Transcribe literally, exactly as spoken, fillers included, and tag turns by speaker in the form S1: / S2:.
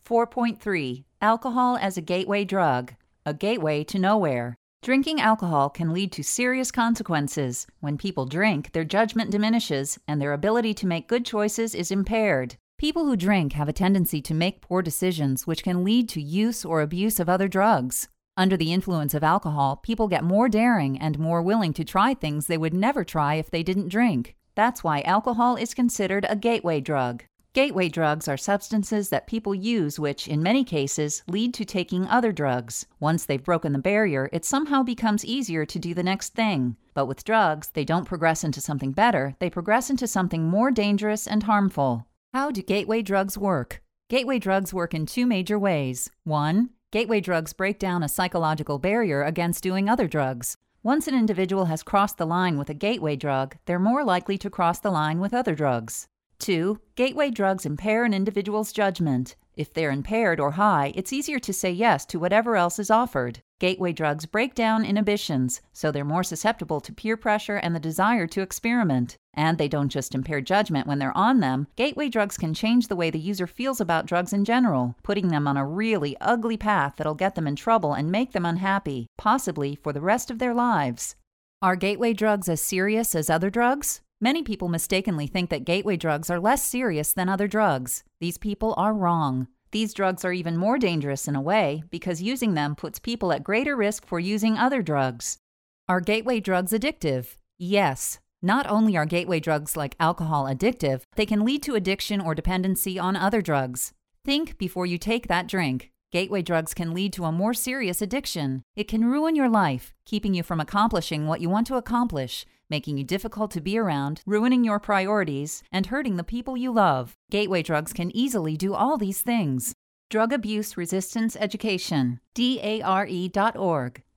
S1: four point three. Alcohol as a gateway drug. A gateway to nowhere. Drinking alcohol can lead to serious consequences. When people drink, their judgment diminishes, and their ability to make good choices is impaired. People who drink have a tendency to make poor decisions, which can lead to use or abuse of other drugs. Under the influence of alcohol, people get more daring and more willing to try things they would never try if they didn't drink. That's why alcohol is considered a gateway drug. Gateway drugs are substances that people use which, in many cases, lead to taking other drugs. Once they've broken the barrier, it somehow becomes easier to do the next thing. But with drugs, they don't progress into something better, they progress into something more dangerous and harmful. How do gateway drugs work? Gateway drugs work in two major ways. One, gateway drugs break down a psychological barrier against doing other drugs. Once an individual has crossed the line with a gateway drug, they're more likely to cross the line with other drugs. Two, gateway drugs impair an individual's judgment. If they're impaired or high, it's easier to say yes to whatever else is offered. Gateway drugs break down inhibitions, so they're more susceptible to peer pressure and the desire to experiment. And they don't just impair judgment when they're on them. Gateway drugs can change the way the user feels about drugs in general, putting them on a really ugly path that'll get them in trouble and make them unhappy, possibly for the rest of their lives. Are gateway drugs as serious as other drugs? Many people mistakenly think that gateway drugs are less serious than other drugs. These people are wrong. These drugs are even more dangerous in a way because using them puts people at greater risk for using other drugs. Are gateway drugs addictive? Yes. Not only are gateway drugs like alcohol addictive, they can lead to addiction or dependency on other drugs. Think before you take that drink. Gateway drugs can lead to a more serious addiction. It can ruin your life, keeping you from accomplishing what you want to accomplish, making you difficult to be around, ruining your priorities, and hurting the people you love. Gateway drugs can easily do all these things. Drug Abuse Resistance Education, D A R E dot org.